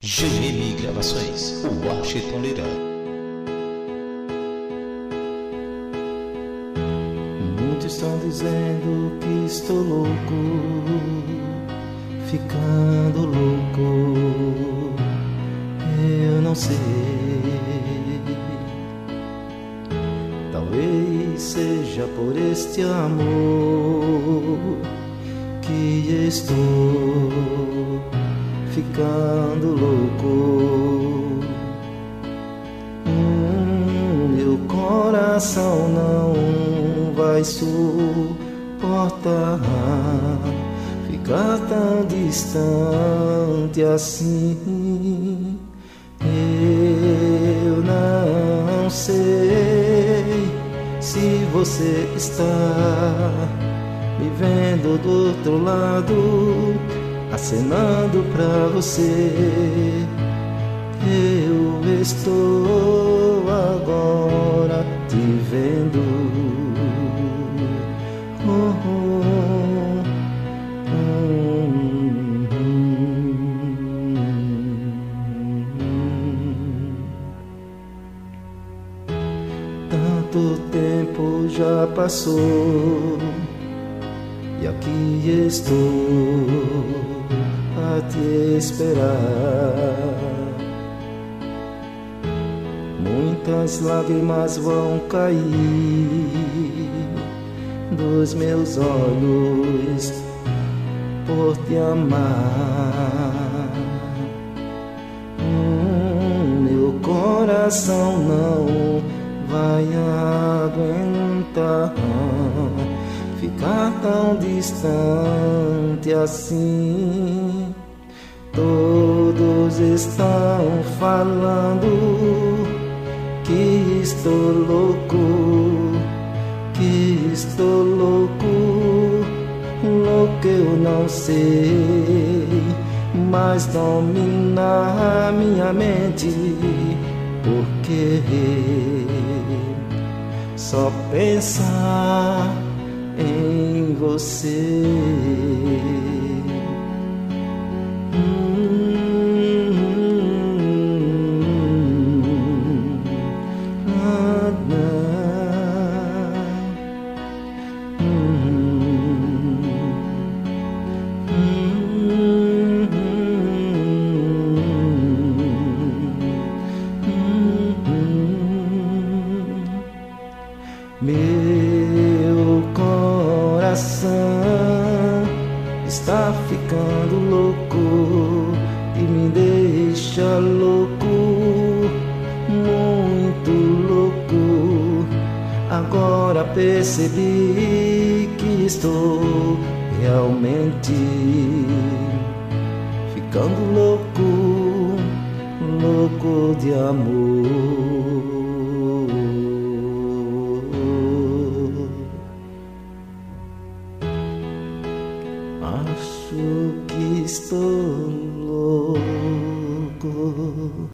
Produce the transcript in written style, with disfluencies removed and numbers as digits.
GM Gravações, Washington Lira. Muitos estão dizendo que estou louco, ficando louco. Eu não sei. Talvez seja por este amor que estou ficando louco. Meu coração não vai suportar ficar tão distante assim. Eu não sei se você está me vendo do outro lado, acenando pra você. Eu estou agora te vendo. Tanto tempo já passou e aqui estou a te esperar. Muitas lágrimas vão cair dos meus olhos por te amar. Meu coração não vai aguentar ficar tão distante assim. Todos estão falando que estou louco, que estou louco, louco eu não sei, mas domina minha mente, porque só pensar em você. Meu coração está ficando louco e me deixa louco, muito louco. Agora percebi que estou realmente ficando louco, louco de amor. Acho que estou louco.